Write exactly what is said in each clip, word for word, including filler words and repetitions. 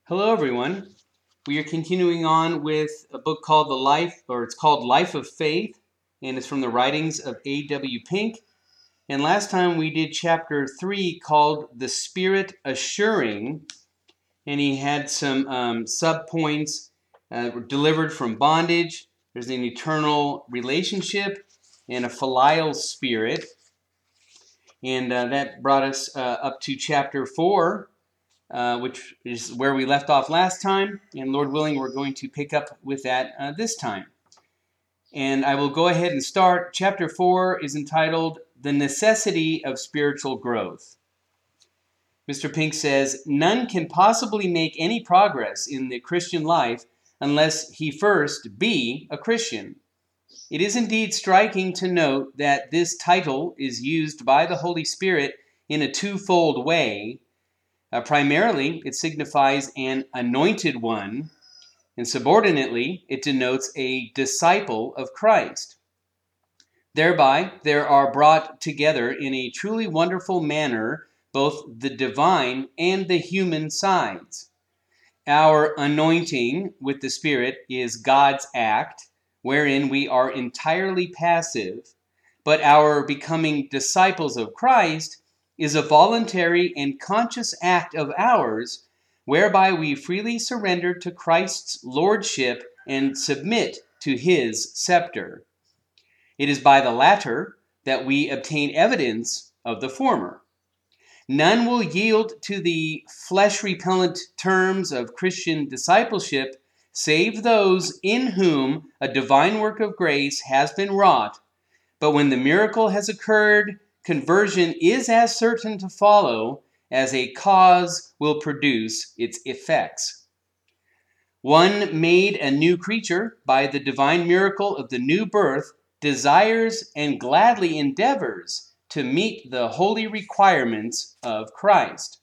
Hello, everyone. We are continuing on with a book called The Life, or it's called Life of Faith, and it's from the writings of A W Pink. And last time we did chapter three called The Spirit Assuring, and he had some um, sub-points uh, delivered from bondage. There's an eternal relationship and a filial spirit. And uh, that brought us uh, up to chapter four. Uh, which is where we left off last time, and Lord willing, we're going to pick up with that uh, this time. And I will go ahead and start. Chapter four is entitled, The Necessity of Spiritual Growth. Mister Pink says, none can possibly make any progress in the Christian life unless he first be a Christian. It is indeed striking to note that this title is used by the Holy Spirit in a twofold way. Uh, primarily, it signifies an anointed one, and subordinately, it denotes a disciple of Christ. Thereby, there are brought together in a truly wonderful manner both the divine and the human sides. Our anointing with the Spirit is God's act, wherein we are entirely passive, but our becoming disciples of Christ is a voluntary and conscious act of ours, whereby we freely surrender to Christ's lordship and submit to his scepter. It is by the latter that we obtain evidence of the former. None will yield to the flesh-repellent terms of Christian discipleship save those in whom a divine work of grace has been wrought, but when the miracle has occurred, conversion is as certain to follow as a cause will produce its effects. One made a new creature by the divine miracle of the new birth desires and gladly endeavors to meet the holy requirements of Christ.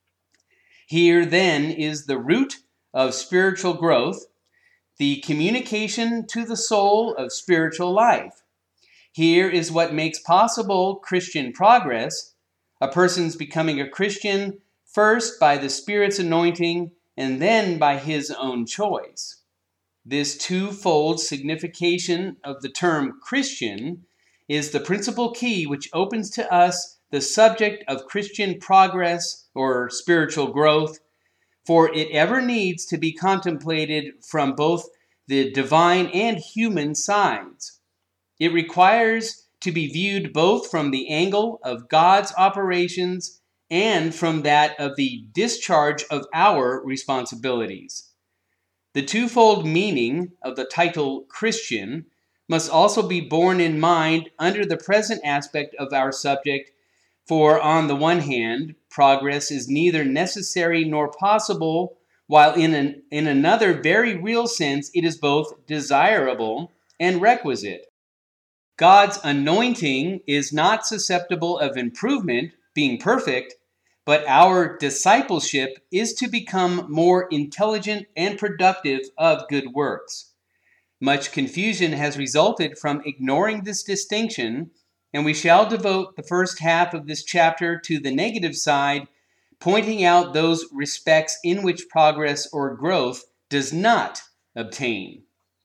Here then is the root of spiritual growth, the communication to the soul of spiritual life. Here is what makes possible Christian progress, a person's becoming a Christian first by the Spirit's anointing and then by his own choice. This twofold signification of the term Christian is the principal key which opens to us the subject of Christian progress or spiritual growth, for it ever needs to be contemplated from both the divine and human sides. It requires to be viewed both from the angle of God's operations and from that of the discharge of our responsibilities. The twofold meaning of the title Christian must also be borne in mind under the present aspect of our subject, for on the one hand, progress is neither necessary nor possible, while in, an, in another very real sense it is both desirable and requisite. God's anointing is not susceptible of improvement, being perfect, but our discipleship is to become more intelligent and productive of good works. Much confusion has resulted from ignoring this distinction, and we shall devote the first half of this chapter to the negative side, pointing out those respects in which progress or growth does not obtain.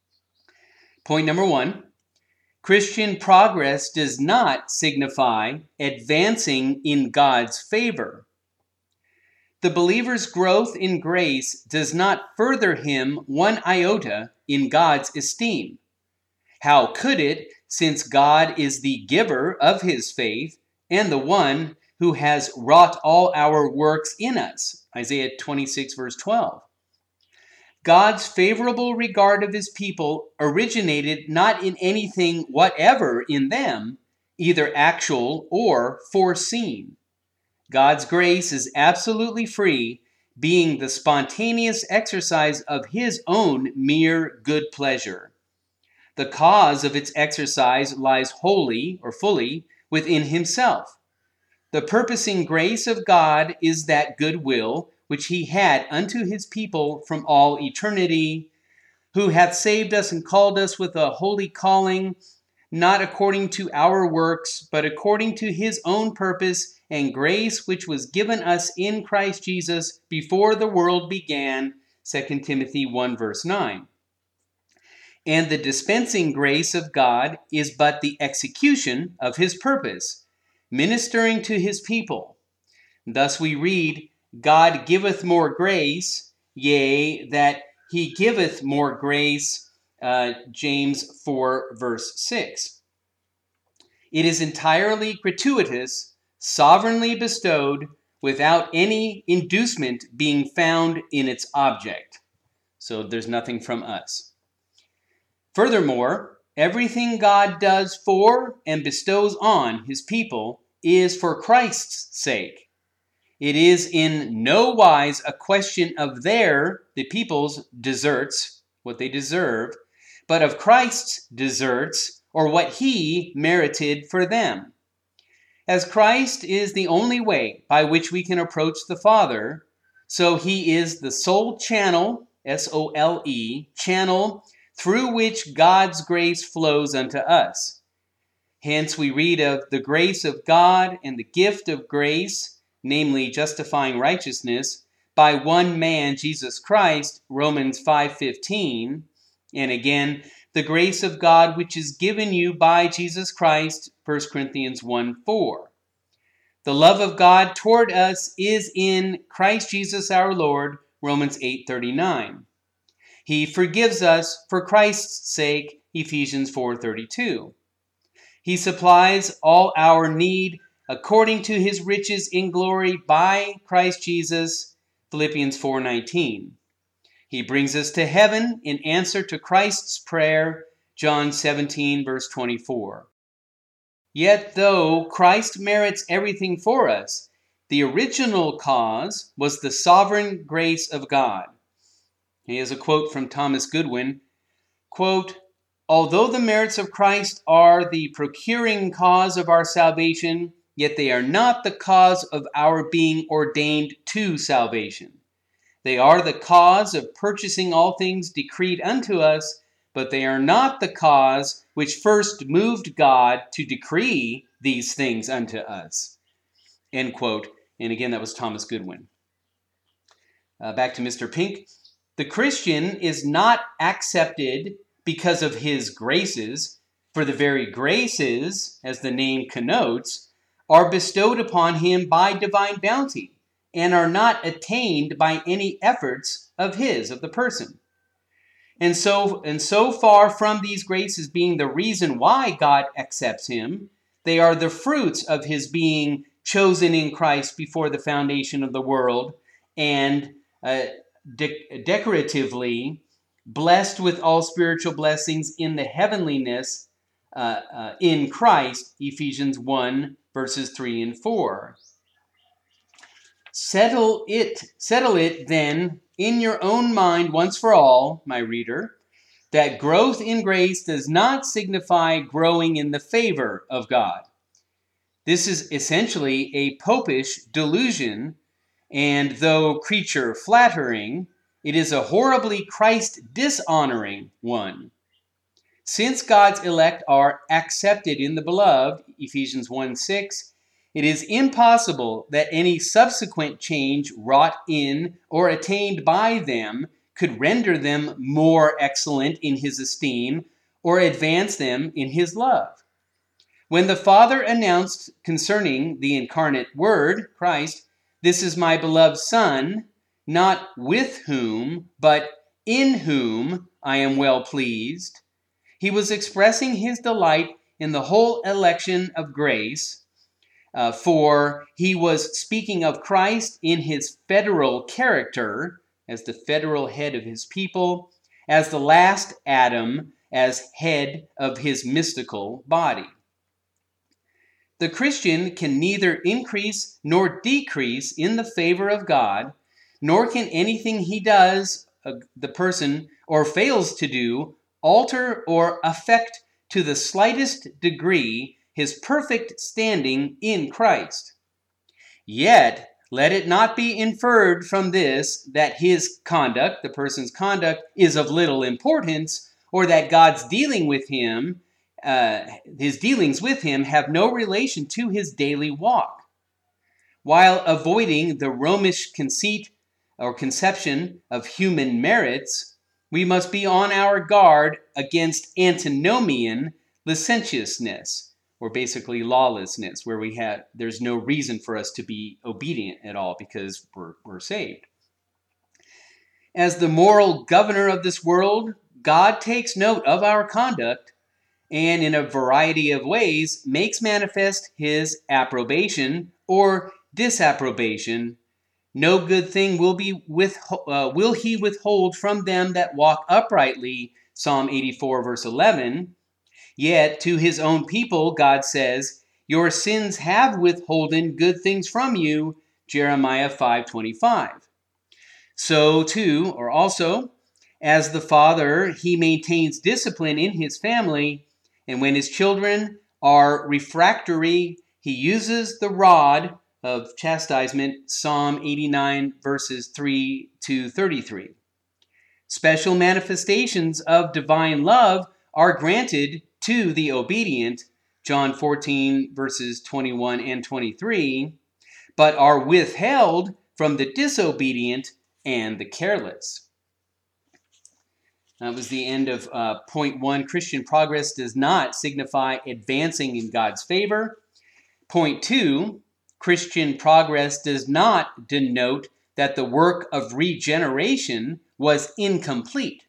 Point number one. Christian progress does not signify advancing in God's favor. The believer's growth in grace does not further him one iota in God's esteem. How could it, since God is the giver of his faith and the one who has wrought all our works in us? Isaiah twenty-six, verse twelve. God's favorable regard of his people originated not in anything whatever in them, either actual or foreseen. God's grace is absolutely free, being the spontaneous exercise of his own mere good pleasure. The cause of its exercise lies wholly or fully within himself. The purposing grace of God is that good will which he had unto his people from all eternity, who hath saved us and called us with a holy calling, not according to our works, but according to his own purpose and grace which was given us in Christ Jesus before the world began, Second Timothy one verse nine. And the dispensing grace of God is but the execution of his purpose, ministering to his people. Thus we read, God giveth more grace, yea, that he giveth more grace, uh, James four verse six. It is entirely gratuitous, sovereignly bestowed, without any inducement being found in its object. So there's nothing from us. Furthermore, everything God does for and bestows on his people is for Christ's sake. It is in no wise a question of their, the people's, deserts, what they deserve, but of Christ's deserts, or what he merited for them. As Christ is the only way by which we can approach the Father, so he is the sole channel, S O L E, channel, through which God's grace flows unto us. Hence we read of the grace of God and the gift of grace, namely justifying righteousness, by one man, Jesus Christ, Romans five fifteen, and again, the grace of God which is given you by Jesus Christ, First Corinthians one four. The love of God toward us is in Christ Jesus our Lord, Romans eight thirty-nine. He forgives us for Christ's sake, Ephesians four thirty-two. He supplies all our need according to his riches in glory by Christ Jesus, Philippians four nineteen. He brings us to heaven in answer to Christ's prayer, John seventeen, verse twenty-four. Yet though Christ merits everything for us, the original cause was the sovereign grace of God. Here's a quote from Thomas Goodwin, quote, although the merits of Christ are the procuring cause of our salvation, yet they are not the cause of our being ordained to salvation. They are the cause of purchasing all things decreed unto us, but they are not the cause which first moved God to decree these things unto us. End quote. And again, that was Thomas Goodwin. Uh, back to Mister Pink. The Christian is not accepted because of his graces, for the very graces, as the name connotes, are bestowed upon him by divine bounty, and are not attained by any efforts of his, of the person. And so, and so far from these graces being the reason why God accepts him, they are the fruits of his being chosen in Christ before the foundation of the world, and uh, de- decoratively blessed with all spiritual blessings in the heavenliness uh, uh, in Christ, Ephesians one, verses three and four. Settle it, settle it then in your own mind once for all, my reader, that growth in grace does not signify growing in the favor of God. This is essentially a popish delusion, and though creature flattering, it is a horribly Christ-dishonoring one. Since God's elect are accepted in the beloved, Ephesians one six, it is impossible that any subsequent change wrought in or attained by them could render them more excellent in his esteem or advance them in his love. When the Father announced concerning the incarnate Word, Christ, "This is my beloved Son," not with whom, but in whom I am well pleased, he was expressing his delight in the whole election of grace, uh, for he was speaking of Christ in his federal character, as the federal head of his people, as the last Adam, as head of his mystical body. The Christian can neither increase nor decrease in the favor of God, nor can anything he does, uh, the person, or fails to do, alter or affect to the slightest degree his perfect standing in Christ. Yet, let it not be inferred from this that his conduct, the person's conduct, is of little importance, or that God's dealing with him uh, his dealings with him have no relation to his daily walk. While avoiding the Romish conceit or conception of human merits, we must be on our guard against antinomian licentiousness, or basically lawlessness, where we have there's no reason for us to be obedient at all because we're, we're saved. As the moral governor of this world, God takes note of our conduct and in a variety of ways makes manifest his approbation or disapprobation. No good thing will be with uh, will he withhold from them that walk uprightly, Psalm eighty-four, verse eleven. Yet to his own people, God says, your sins have withholden good things from you, Jeremiah five twenty-five. So too, or also, as the father, he maintains discipline in his family, and when his children are refractory, he uses the rod of chastisement, Psalm eighty-nine, verses three to thirty-three. Special manifestations of divine love are granted to the obedient, John fourteen, verses twenty-one and twenty-three, but are withheld from the disobedient and the careless. That was the end of uh, point one. Christian progress does not signify advancing in God's favor. Point two, Christian progress does not denote that the work of regeneration was incomplete.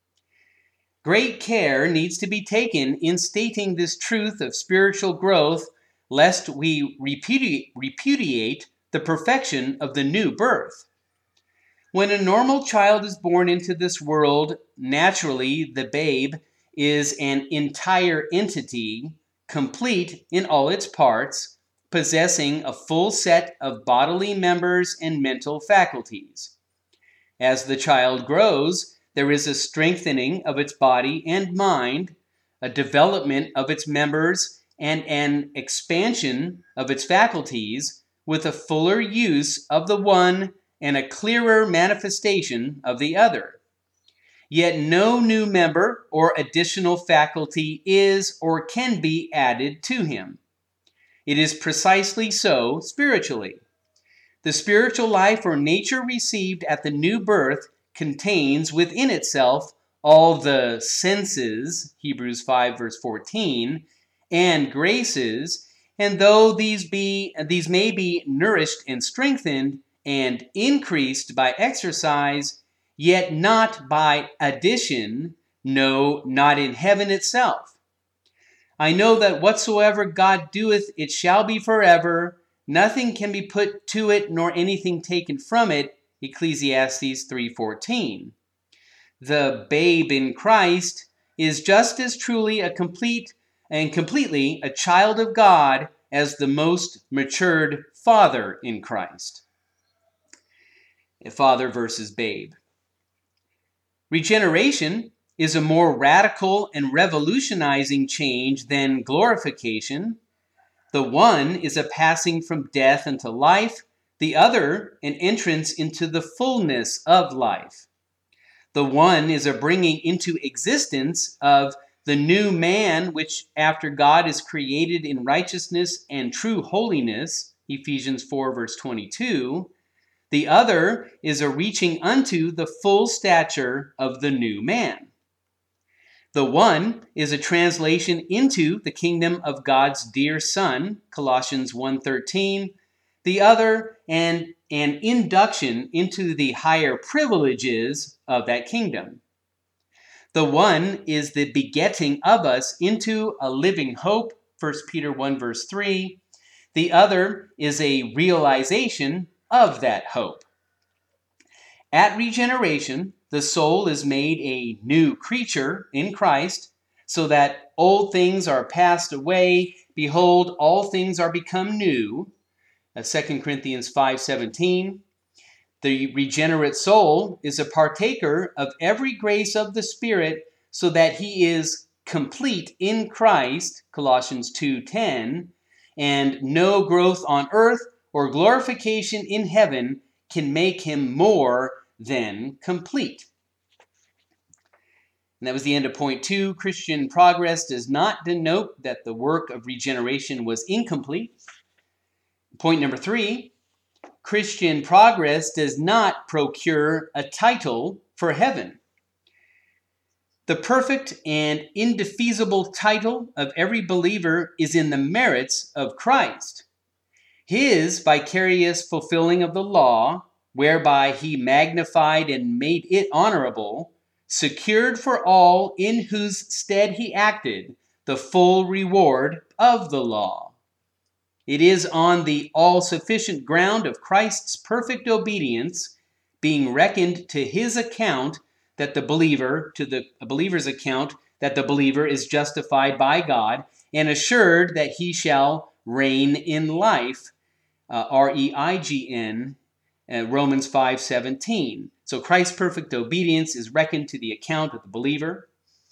Great care needs to be taken in stating this truth of spiritual growth, lest we repudi- repudiate the perfection of the new birth. When a normal child is born into this world, naturally the babe is an entire entity, complete in all its parts, possessing a full set of bodily members and mental faculties. As the child grows, there is a strengthening of its body and mind, a development of its members, and an expansion of its faculties, with a fuller use of the one and a clearer manifestation of the other. Yet no new member or additional faculty is or can be added to him. It is precisely so spiritually. The spiritual life or nature received at the new birth contains within itself all the senses, Hebrews five, verse fourteen, and graces, and though these be these may be nourished and strengthened and increased by exercise, yet not by addition, no, not in heaven itself. I know that whatsoever God doeth, it shall be forever. Nothing can be put to it, nor anything taken from it. Ecclesiastes three fourteen. The babe in Christ is just as truly a complete and completely a child of God as the most matured father in Christ. Father versus babe. Regeneration is a more radical and revolutionizing change than glorification. The one is a passing from death into life, the other an entrance into the fullness of life. The one is a bringing into existence of the new man, which after God is created in righteousness and true holiness, Ephesians four, verse twenty-two. The other is a reaching unto the full stature of the new man. The one is a translation into the kingdom of God's dear Son, Colossians one thirteen. The other, and an induction into the higher privileges of that kingdom. The one is the begetting of us into a living hope, First Peter one, verse three. The other is a realization of that hope. At regeneration, the soul is made a new creature in Christ, so that old things are passed away. Behold, all things are become new. Second Corinthians five seventeen. The regenerate soul is a partaker of every grace of the Spirit, so that he is complete in Christ, Colossians two ten, and no growth on earth or glorification in heaven can make him more than complete. And that was the end of point two. Christian progress does not denote that the work of regeneration was incomplete. Point number three, Christian progress does not procure a title for heaven. The perfect and indefeasible title of every believer is in the merits of Christ. His vicarious fulfilling of the law, whereby he magnified and made it honorable, secured for all in whose stead he acted the full reward of the law. It is on the all-sufficient ground of Christ's perfect obedience, being reckoned to his account that the believer, to the believer's account, that the believer is justified by God and assured that he shall reign in life, uh, R E I G N, uh, Romans five seventeen. So Christ's perfect obedience is reckoned to the account of the believer.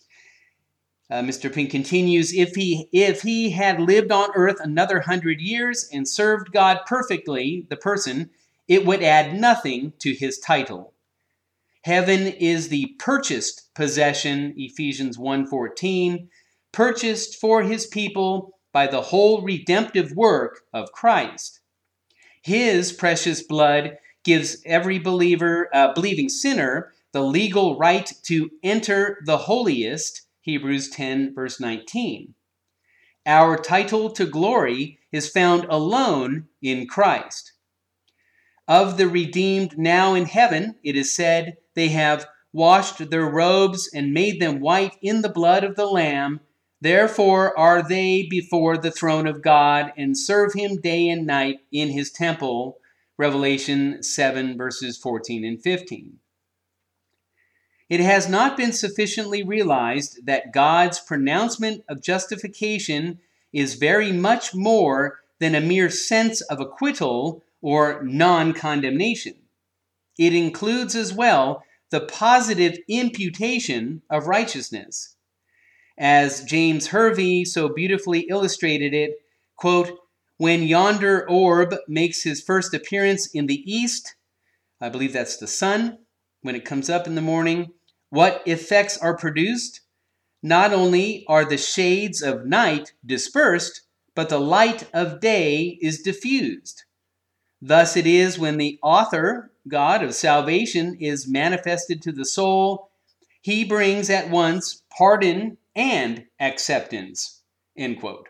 Uh, Mister Pink continues, if he, if he had lived on earth another hundred years and served God perfectly, the person, it would add nothing to his title. Heaven is the purchased possession, Ephesians one fourteen, purchased for his people by the whole redemptive work of Christ. His precious blood gives every believer, uh, believing sinner, the legal right to enter the holiest, Hebrews ten, verse nineteen. Our title to glory is found alone in Christ. Of the redeemed now in heaven, it is said, they have washed their robes and made them white in the blood of the Lamb. Therefore are they before the throne of God and serve him day and night in his temple. Revelation seven, verses fourteen and fifteen. It has not been sufficiently realized that God's pronouncement of justification is very much more than a mere sense of acquittal or non-condemnation. It includes as well the positive imputation of righteousness. As James Hervey so beautifully illustrated it, quote, when yonder orb makes his first appearance in the east, I believe that's the sun, when it comes up in the morning, what effects are produced? Not only are the shades of night dispersed, but the light of day is diffused. Thus it is when the author, God of salvation, is manifested to the soul, he brings at once pardon and acceptance. End quote.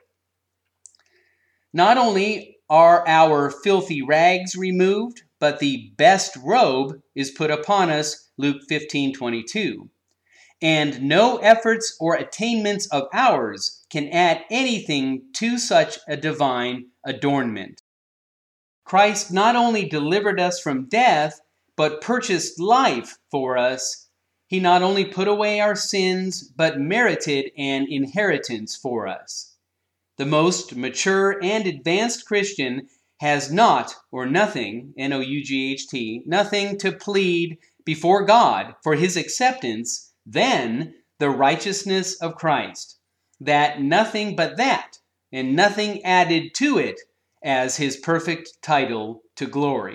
Not only are our filthy rags removed, but the best robe is put upon us, Luke fifteen twenty-two. And no efforts or attainments of ours can add anything to such a divine adornment. Christ not only delivered us from death, but purchased life for us. He not only put away our sins, but merited an inheritance for us. The most mature and advanced Christian has naught or nothing, N O U G H T, nothing to plead before God for his acceptance than the righteousness of Christ. That nothing but that, and nothing added to it, as his perfect title to glory.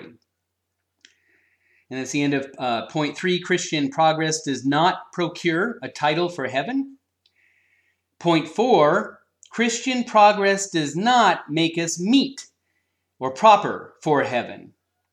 And that's the end of uh, point three. Christian progress does not procure a title for heaven. Point four, Christian progress does not make us meet or proper for heaven.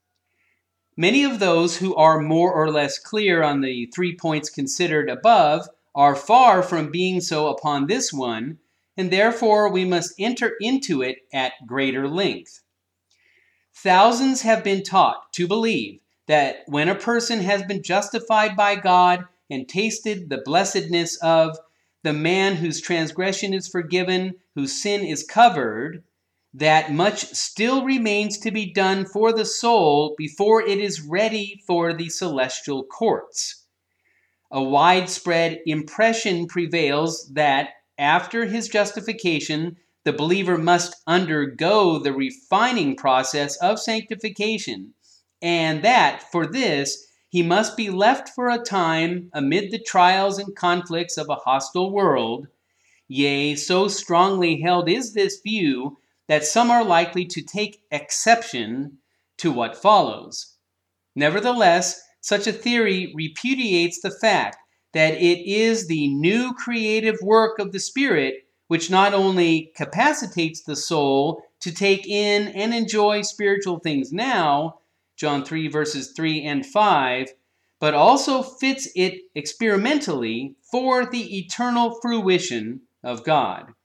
Many of those who are more or less clear on the three points considered above are far from being so upon this one, and therefore we must enter into it at greater length. Thousands have been taught to believe that when a person has been justified by God and tasted the blessedness of the man whose transgression is forgiven, whose sin is covered, that much still remains to be done for the soul before it is ready for the celestial courts. A widespread impression prevails that after his justification, the believer must undergo the refining process of sanctification, and that for this he must be left for a time amid the trials and conflicts of a hostile world. Yea, so strongly held is this view that some are likely to take exception to what follows. Nevertheless, such a theory repudiates the fact that it is the new creative work of the Spirit which not only capacitates the soul to take in and enjoy spiritual things now, John three verses three and five, but also fits it experimentally for the eternal fruition of God.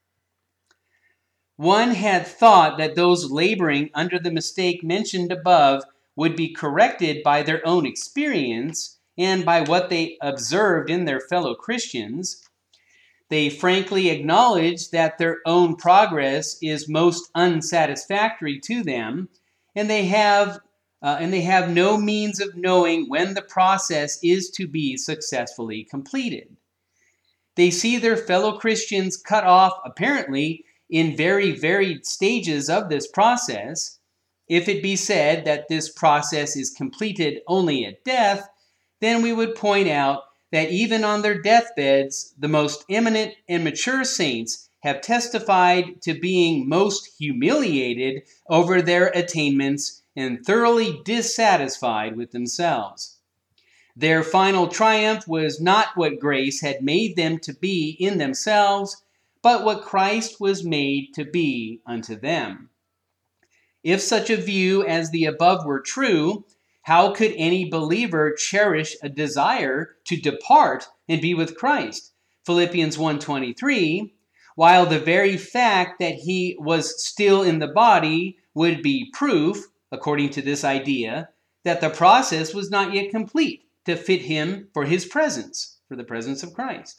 One had thought that those laboring under the mistake mentioned above would be corrected by their own experience and by what they observed in their fellow Christians. They frankly acknowledge that their own progress is most unsatisfactory to them, and they have uh, and they have no means of knowing when the process is to be successfully completed. They see their fellow Christians cut off, apparently, in very varied stages of this process. If it be said that this process is completed only at death, then we would point out that even on their deathbeds, the most eminent and mature saints have testified to being most humiliated over their attainments and thoroughly dissatisfied with themselves. Their final triumph was not what grace had made them to be in themselves, but what Christ was made to be unto them. If such a view as the above were true, how could any believer cherish a desire to depart and be with Christ? Philippians one twenty-three, while the very fact that he was still in the body would be proof, according to this idea, that the process was not yet complete to fit him for his presence, for the presence of Christ.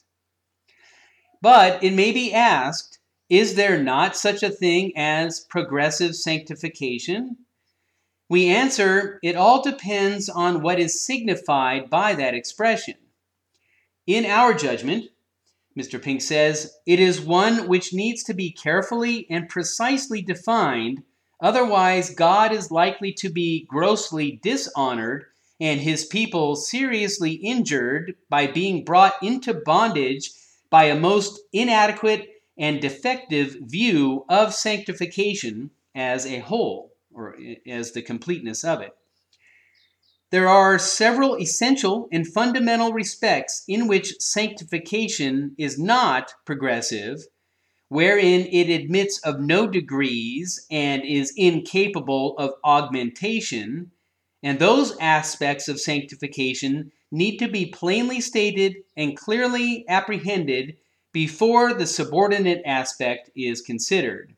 But it may be asked, is there not such a thing as progressive sanctification? We answer, it all depends on what is signified by that expression. In our judgment, Mister Pink says, it is one which needs to be carefully and precisely defined, otherwise God is likely to be grossly dishonored and his people seriously injured by being brought into bondage by a most inadequate and defective view of sanctification as a whole, or as the completeness of it. There are several essential and fundamental respects in which sanctification is not progressive, wherein it admits of no degrees and is incapable of augmentation, and those aspects of sanctification need to be plainly stated and clearly apprehended before the subordinate aspect is considered.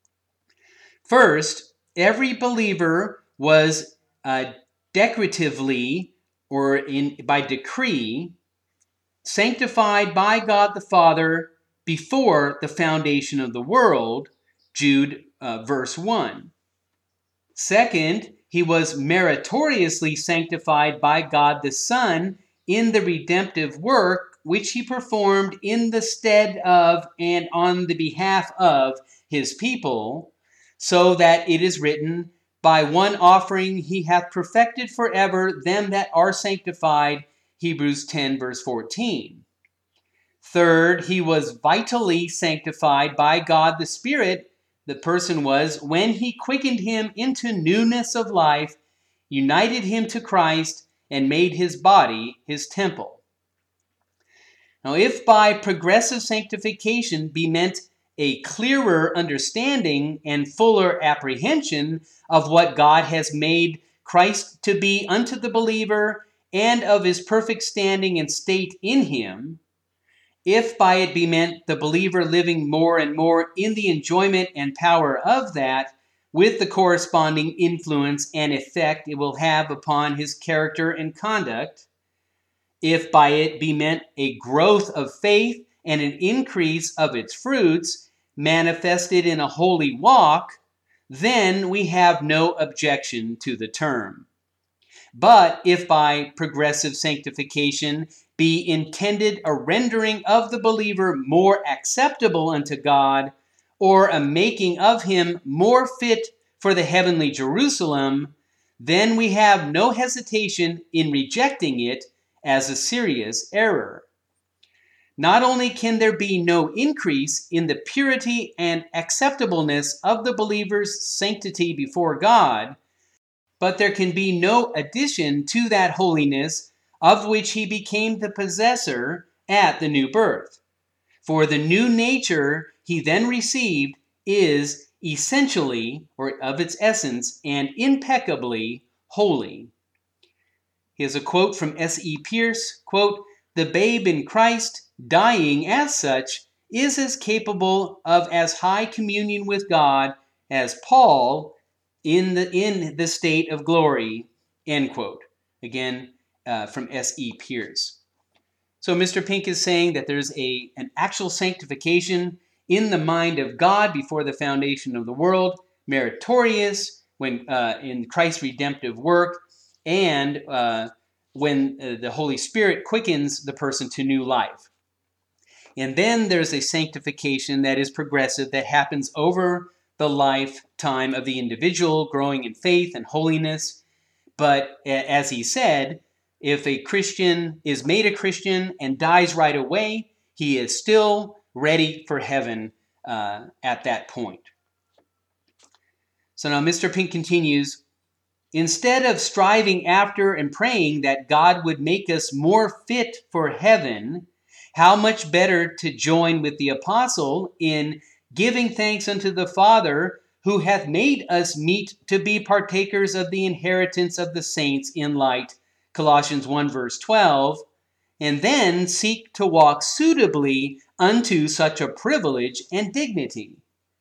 First, every believer was uh, decretively, or in by decree, sanctified by God the Father before the foundation of the world, Jude uh, verse one. Second, he was meritoriously sanctified by God the Son in the redemptive work which he performed in the stead of and on the behalf of his people, so that it is written, by one offering he hath perfected forever them that are sanctified, Hebrews ten verse fourteen. Third, he was vitally sanctified by God the Spirit, the person was, when he quickened him into newness of life, united him to Christ, and made his body his temple. Now, if by progressive sanctification be meant a clearer understanding and fuller apprehension of what God has made Christ to be unto the believer and of his perfect standing and state in him, if by it be meant the believer living more and more in the enjoyment and power of that, with the corresponding influence and effect it will have upon his character and conduct, if by it be meant a growth of faith and an increase of its fruits manifested in a holy walk, then we have no objection to the term. But if by progressive sanctification be intended a rendering of the believer more acceptable unto God, or a making of him more fit for the heavenly Jerusalem, then we have no hesitation in rejecting it as a serious error. Not only can there be no increase in the purity and acceptableness of the believer's sanctity before God, but there can be no addition to that holiness of which he became the possessor at the new birth. For the new nature he then received is essentially, or of its essence, and impeccably holy. Here's a quote from S E Pierce, quote, "The babe in Christ, dying as such, is as capable of as high communion with God as Paul in the, in the state of glory," end quote. Again, uh, from S E Pierce. So Mister Pink is saying that there's a, an actual sanctification in the mind of God before the foundation of the world, meritorious when uh, in Christ's redemptive work, and uh, when uh, the Holy Spirit quickens the person to new life. And then there's a sanctification that is progressive, that happens over the lifetime of the individual, growing in faith and holiness. But as he said, if a Christian is made a Christian and dies right away, he is still ready for heaven uh, at that point. So now Mister Pink continues, "Instead of striving after and praying that God would make us more fit for heaven, how much better to join with the apostle in giving thanks unto the Father, who hath made us meet to be partakers of the inheritance of the saints in light," Colossians one verse twelve, "and then seek to walk suitably unto such a privilege and dignity."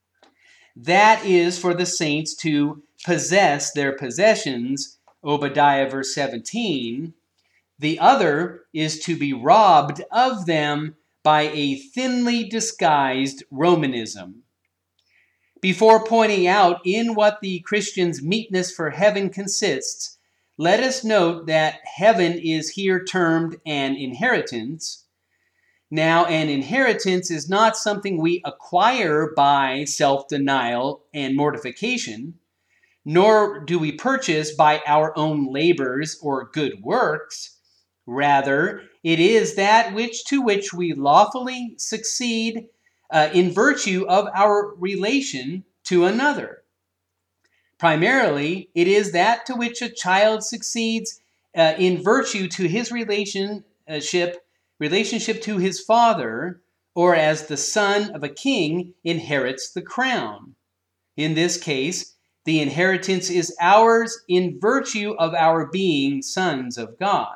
That is for the saints to possess their possessions, Obadiah verse seventeen. The other is to be robbed of them by a thinly disguised Romanism. Before pointing out in what the Christian's meetness for heaven consists, let us note that heaven is here termed an inheritance. Now, an inheritance is not something we acquire by self-denial and mortification, nor do we purchase by our own labors or good works. Rather, it is that which to which we lawfully succeed uh, in virtue of our relation to another. Primarily, it is that to which a child succeeds uh, in virtue to his relationship, relationship to his father, or as the son of a king inherits the crown. In this case, the inheritance is ours in virtue of our being sons of God.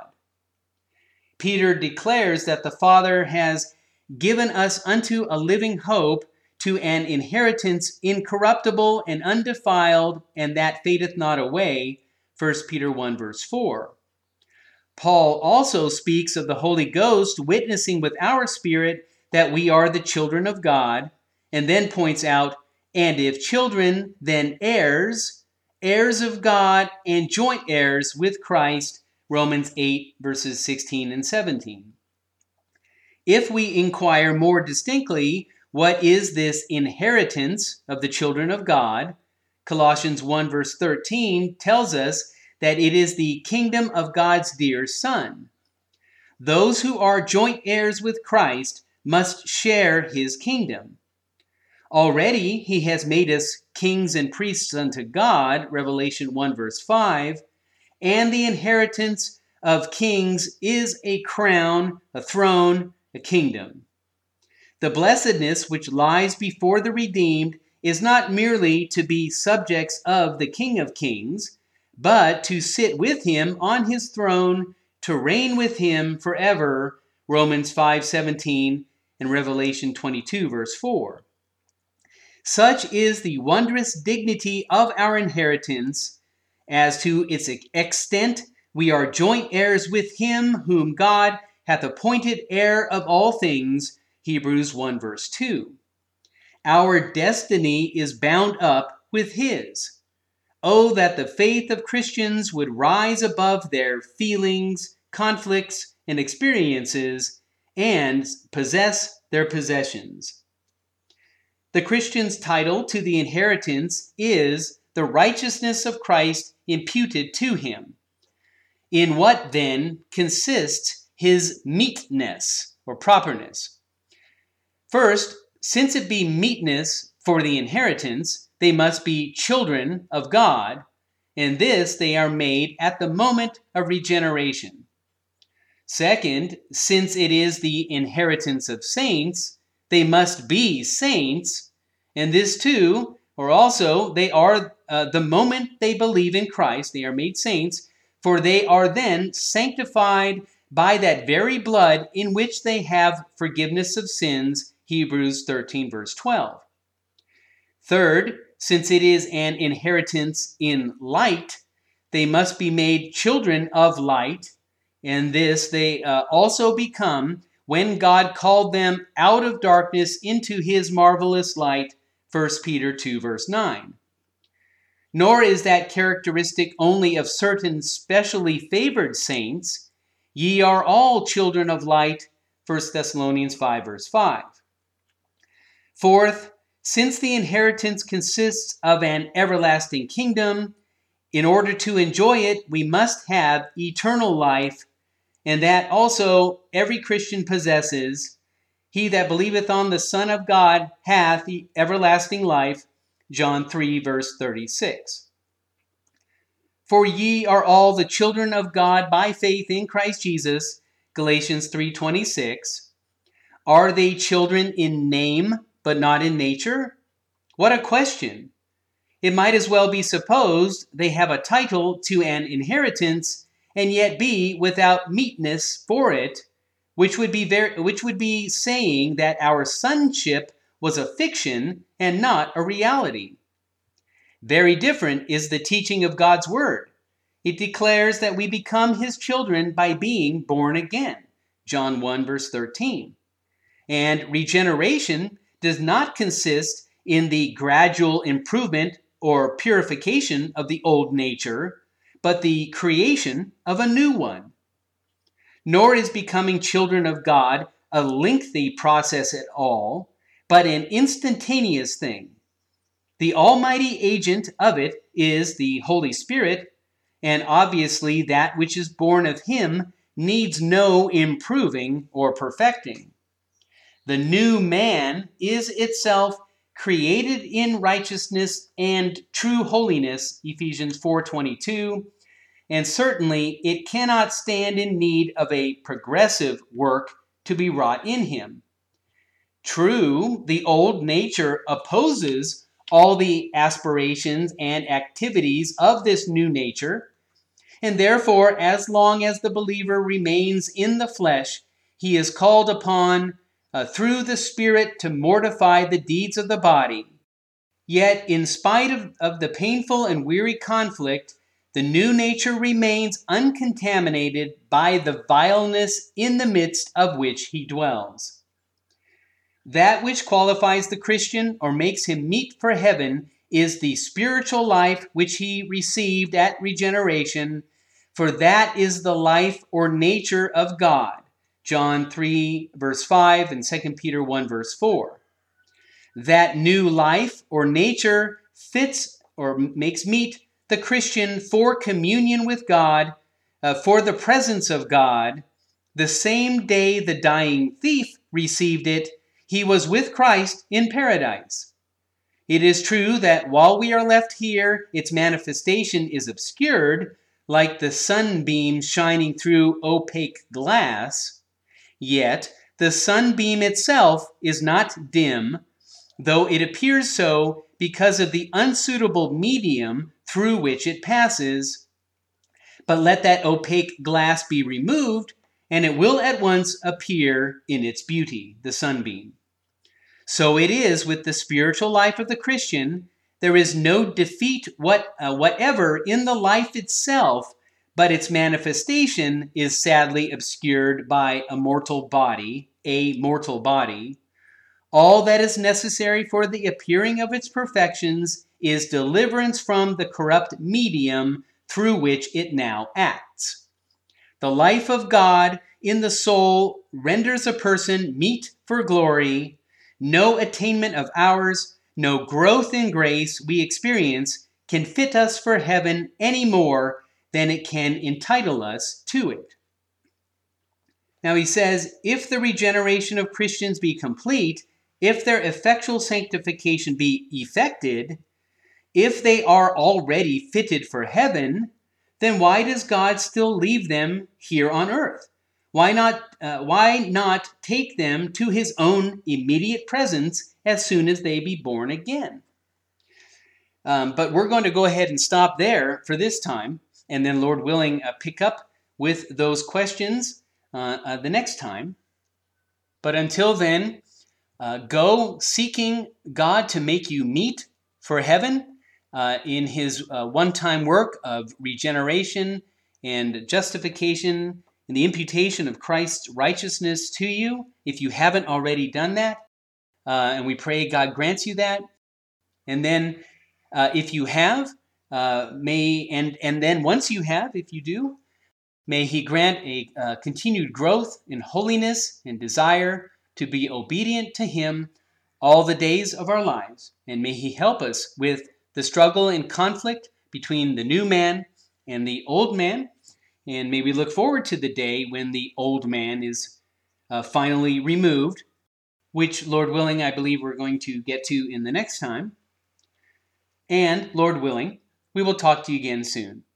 Peter declares that the Father has given us unto a living hope, to an inheritance incorruptible and undefiled, and that fadeth not away, First Peter one verse four. Paul also speaks of the Holy Ghost witnessing with our spirit that we are the children of God, and then points out, "And if children, then heirs, heirs of God, and joint heirs with Christ," Romans eight verses sixteen and seventeen. If we inquire more distinctly, what is this inheritance of the children of God? Colossians one verse thirteen tells us that it is the kingdom of God's dear Son. Those who are joint heirs with Christ must share his kingdom. Already he has made us kings and priests unto God, Revelation one verse five, and the inheritance of kings is a crown, a throne, a kingdom. The blessedness which lies before the redeemed is not merely to be subjects of the King of Kings, but to sit with him on his throne, to reign with him forever, Romans five seventeen and Revelation twenty-two verse four. Such is the wondrous dignity of our inheritance. As to its extent, we are joint heirs with him whom God hath appointed heir of all things, Hebrews one verse two. Our destiny is bound up with his. Oh, that the faith of Christians would rise above their feelings, conflicts, and experiences, and possess their possessions. The Christian's title to the inheritance is the righteousness of Christ imputed to him. In what, then, consists his meetness or properness? First, since it be meetness for the inheritance, they must be children of God, and this they are made at the moment of regeneration. Second, since it is the inheritance of saints, they must be saints. And this too, or also, they are, uh, the moment they believe in Christ, they are made saints, for they are then sanctified by that very blood in which they have forgiveness of sins, Hebrews thirteen, verse twelve. Third, since it is an inheritance in light, they must be made children of light, and this they uh, also become when God called them out of darkness into his marvelous light, First Peter two, verse nine. Nor is that characteristic only of certain specially favored saints. Ye are all children of light, First Thessalonians five, verse five. Fourth, since the inheritance consists of an everlasting kingdom, in order to enjoy it, we must have eternal life, and that also every Christian possesses. He that believeth on the Son of God hath everlasting life, John three, verse thirty-six. For ye are all the children of God by faith in Christ Jesus, Galatians three twenty-six. Are they children in name, but not in nature? What a question! It might as well be supposed they have a title to an inheritance, and yet be without meetness for it, which would be very, which would be saying that our sonship was a fiction and not a reality. Very different is the teaching of God's word. It declares that we become his children by being born again, John one, verse thirteen. And regeneration does not consist in the gradual improvement or purification of the old nature, but the creation of a new one. Nor is becoming children of God a lengthy process at all, but an instantaneous thing. The almighty agent of it is the Holy Spirit, and obviously that which is born of him needs no improving or perfecting. The new man is itself created in righteousness and true holiness, Ephesians four twenty-two, and certainly it cannot stand in need of a progressive work to be wrought in him. True, the old nature opposes all the aspirations and activities of this new nature, and therefore, as long as the believer remains in the flesh, he is called upon uh, through the Spirit to mortify the deeds of the body. Yet, in spite of, of the painful and weary conflict, the new nature remains uncontaminated by the vileness in the midst of which he dwells. That which qualifies the Christian or makes him meet for heaven is the spiritual life which he received at regeneration, for that is the life or nature of God. John three, verse five, and Second Peter one, verse four. That new life or nature fits or makes meet the Christian for communion with God, uh, for the presence of God. The same day the dying thief received it, he was with Christ in paradise. It is true that while we are left here, its manifestation is obscured, like the sunbeam shining through opaque glass. Yet the sunbeam itself is not dim, though it appears so because of the unsuitable medium through which it passes. But let that opaque glass be removed, and it will at once appear in its beauty, the sunbeam. So it is with the spiritual life of the Christian. There is no defeat what, uh, whatever in the life itself, but its manifestation is sadly obscured by a mortal body, a mortal body. All that is necessary for the appearing of its perfections is deliverance from the corrupt medium through which it now acts. The life of God in the soul renders a person meet for glory. No attainment of ours, no growth in grace we experience can fit us for heaven any more than it can entitle us to it. Now he says, if the regeneration of Christians be complete, if their effectual sanctification be effected, if they are already fitted for heaven, then why does God still leave them here on earth? Why not, uh, why not take them to his own immediate presence as soon as they be born again? Um, but we're going to go ahead and stop there for this time, and then, Lord willing, uh, pick up with those questions uh, uh, the next time. But until then, uh, go seeking God to make you meet for heaven uh, in his uh, one-time work of regeneration and justification and the imputation of Christ's righteousness to you, if you haven't already done that. Uh, and we pray God grants you that. And then uh, if you have, uh, may, and, and then once you have, if you do, may he grant a uh, continued growth in holiness and desire to be obedient to him all the days of our lives. And may he help us with the struggle and conflict between the new man and the old man. And may we look forward to the day when the old man is uh, finally removed, which, Lord willing, I believe we're going to get to in the next time. And, Lord willing, we will talk to you again soon.